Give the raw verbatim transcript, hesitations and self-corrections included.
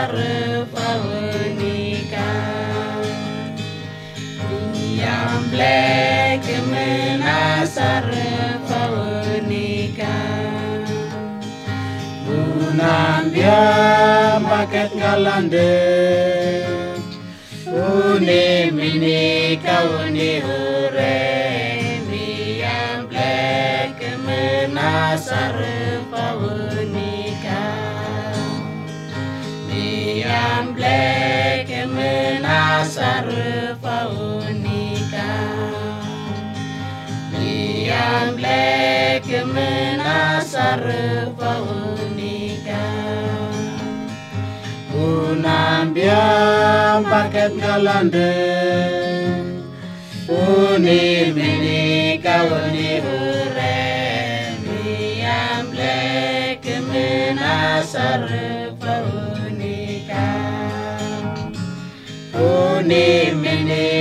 sarfaunika Yang blek mena sarfaunika Bunan dia paket galande Uni mini kauni hure Yang blek mena sarfaunika Yang blek mena sarfaunika Yang blek mena sarfaunika Unambiam paket galande Uni mini kauni hure Yang blek mena sarfaunika Uni mini